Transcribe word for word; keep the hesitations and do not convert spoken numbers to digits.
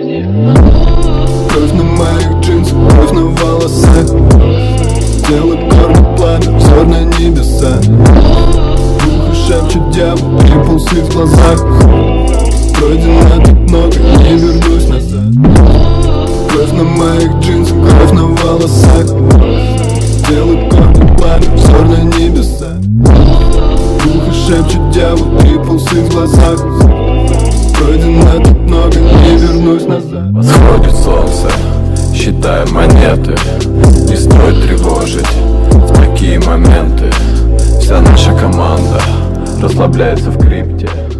Кровь на моих джинсах, кровь на волосах. Тело кормит пламя, взор на небеса. Ухо шепчет дьявол, и пульсы в глазах. Пройдено тут много, не вернусь назад. Кровь на моих джинсах, кровь на волосах. Тело кормит пламя, взор на небеса. Ухо шепчет дьявол, и пульсы в глазах. Пройдено тут много, не вернусь назад. Восходит солнце, считаем монеты. Не стоит тревожить в такие моменты. Вся наша команда расслабляется в крипте.